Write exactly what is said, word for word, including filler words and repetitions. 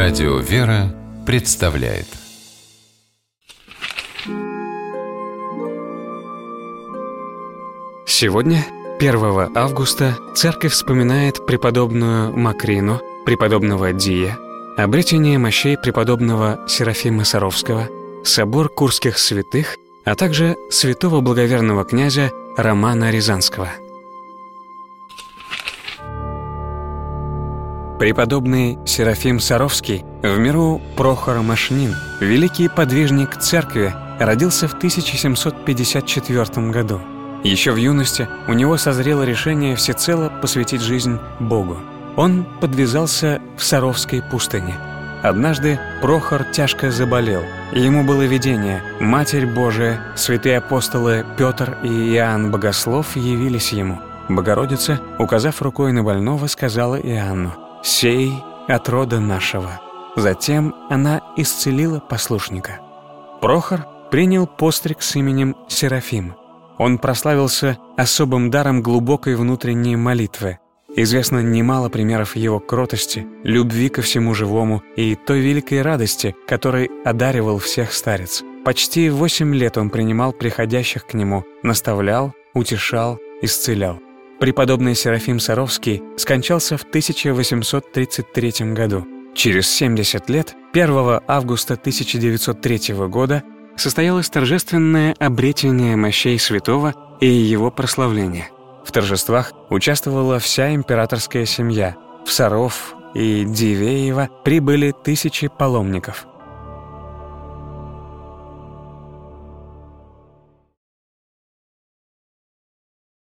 Радио «Вера» представляет. Сегодня, первого августа, церковь вспоминает преподобную Макрину, преподобного Дия, обретение мощей преподобного Серафима Саровского, собор Курских святых, а также святого благоверного князя Романа Рязанского. Преподобный Серафим Саровский, в миру Прохор Машнин, великий подвижник церкви, родился в тысяча семьсот пятьдесят четвёртом году. Еще в юности у него созрело решение всецело посвятить жизнь Богу. Он подвязался в Саровской пустыне. Однажды Прохор тяжко заболел, и ему было видение: Матерь Божия, святые апостолы Петр и Иоанн Богослов явились ему. Богородица, указав рукой на больного, сказала Иоанну: «Сей от рода нашего». Затем она исцелила послушника. Прохор принял постриг с именем Серафим. Он прославился особым даром глубокой внутренней молитвы. Известно немало примеров его кротости, любви ко всему живому и той великой радости, которой одаривал всех старец. Почти восемь лет он принимал приходящих к нему, наставлял, утешал, исцелял. Преподобный Серафим Саровский скончался в тысяча восемьсот тридцать третьем году. Через семьдесят лет, первого августа тысяча девятьсот третьего года, состоялось торжественное обретение мощей святого и его прославление. В торжествах участвовала вся императорская семья. В Саров и Дивеево прибыли тысячи паломников.